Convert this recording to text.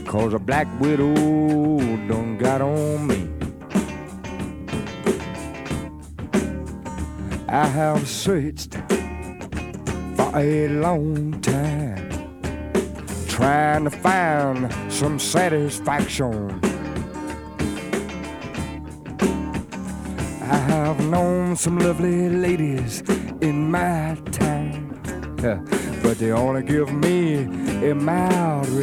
'cause a black widow done got on me. I have searched for a long time, trying to find some satisfaction. I have known some lovely ladies in my time, but they only give me a mild